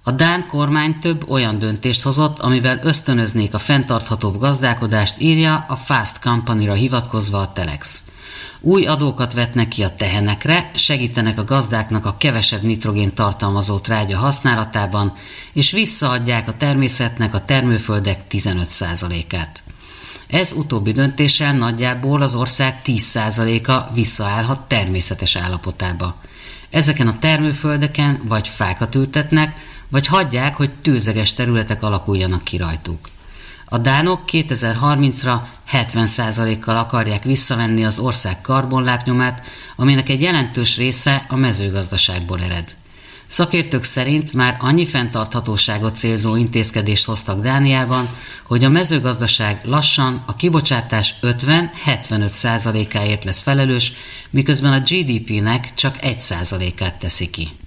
A dán kormány több olyan döntést hozott, amivel ösztönöznék a fenntarthatóbb gazdálkodást, írja a Fast Company-ra hivatkozva a Telex. Új adókat vetnek ki a tehenekre, segítenek a gazdáknak a kevesebb nitrogén tartalmazó trágya használatában, és visszaadják a természetnek a termőföldek 15%-át. Ez utóbbi döntéssel nagyjából az ország 10%-a visszaállhat természetes állapotába. Ezeken a termőföldeken vagy fákat ültetnek, vagy hagyják, hogy tőzeges területek alakuljanak ki rajtuk. A dánok 2030-ra 70%-kal akarják visszavenni az ország karbonlábnyomát, aminek egy jelentős része a mezőgazdaságból ered. Szakértők szerint már annyi fenntarthatóságot célzó intézkedést hoztak Dániában, hogy a mezőgazdaság lassan a kibocsátás 50-75%-áért lesz felelős, miközben a GDP-nek csak 1%-át teszi ki.